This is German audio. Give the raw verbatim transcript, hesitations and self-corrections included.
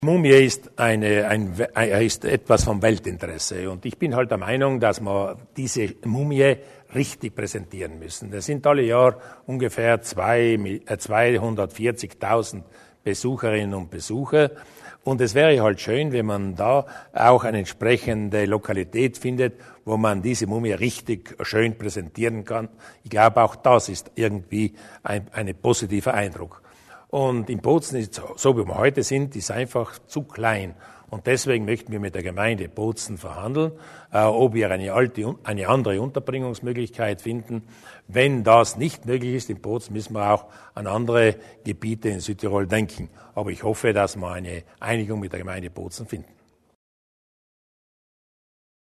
Mumie ist, eine, ein, ist etwas vom Weltinteresse und ich bin halt der Meinung, dass wir diese Mumie richtig präsentieren müssen. Es sind alle Jahr ungefähr zweihundertvierzigtausend Besucherinnen und Besucher und es wäre halt schön, wenn man da auch eine entsprechende Lokalität findet, wo man diese Mumie richtig schön präsentieren kann. Ich glaube, auch das ist irgendwie ein, ein positiver Eindruck. Und in Bozen ist, so wie wir heute sind, ist einfach zu klein. Und deswegen möchten wir mit der Gemeinde Bozen verhandeln, äh, ob wir eine, alte, eine andere Unterbringungsmöglichkeit finden. Wenn das nicht möglich ist in Bozen, müssen wir auch an andere Gebiete in Südtirol denken. Aber ich hoffe, dass wir eine Einigung mit der Gemeinde Bozen finden.